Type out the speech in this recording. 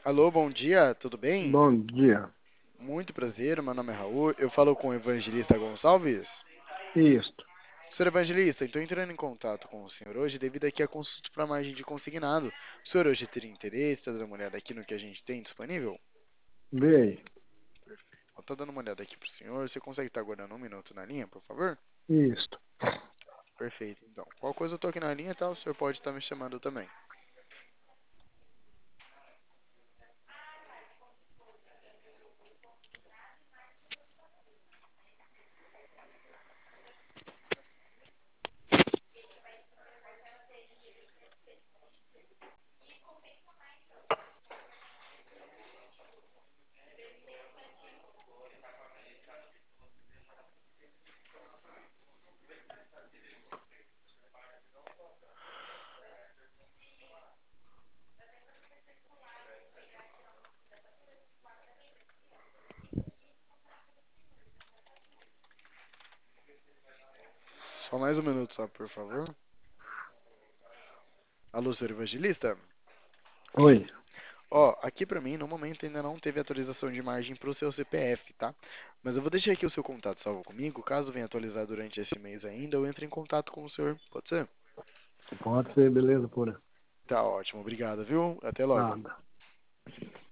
Alô, bom dia, tudo bem? Bom dia. Muito prazer, meu nome é Raul. Eu falo com o Evangelista Gonçalves. Isto. Senhor Evangelista, estou entrando em contato com o senhor hoje devido aqui a consulta para margem de consignado. O senhor hoje teria interesse, está dando uma olhada aqui no que a gente tem disponível? Vê aí. Eu estou dando uma olhada aqui para o senhor. Você consegue estar aguardando um minuto na linha, por favor? Isto. Perfeito, então. Qual coisa eu estou aqui na linha, tá? O senhor pode estar me chamando também. Só mais um minuto, só, por favor. Alô, senhor Evangelista? Oi. Ó, aqui pra mim, no momento, ainda não teve atualização de margem pro seu CPF, tá? Mas eu vou deixar aqui o seu contato salvo comigo. Caso venha atualizar durante esse mês ainda, eu entre em contato com o senhor. Pode ser? Pode ser, beleza, pura. Tá ótimo, obrigado, viu? Até logo. Nada.